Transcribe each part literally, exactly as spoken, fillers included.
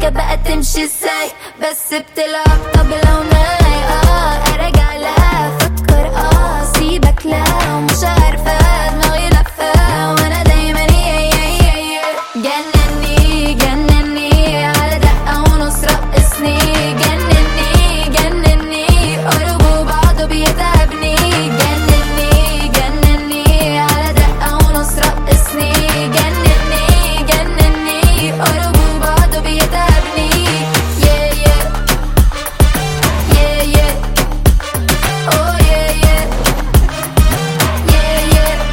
السكة بقى تمشي ازاي؟ بس بتلعب طبلة وناي. اه ارجع لها افكر اه سيبك لا ومش عارفة دماغي لفة وانا دايما يا يا يا يا جنني جنني على دقة ونص رقصني جنني جنني قربوا بعضه بيتعبني جنني جنني على دقة ونص رقصني جنني جنني قربوا بعضه بيتعبني yeah yeah yeah yeah oh yeah yeah yeah yeah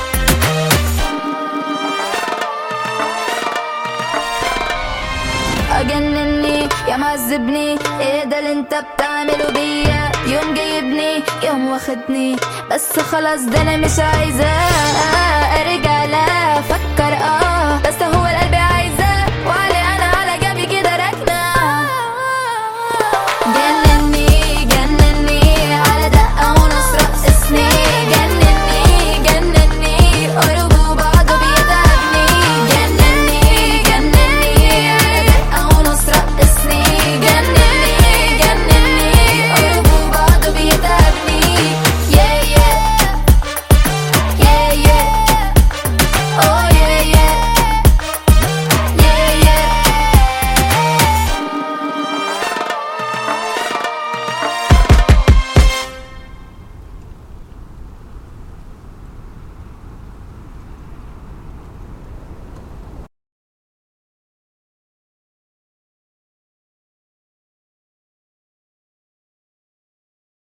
أجنني يا معذبني ايه ده اللي انت بتعمله بيا يوم جايبني يوم واخدني بس خلاص ده انا مش عايزة ارجع لا افكر اه بس هو القلب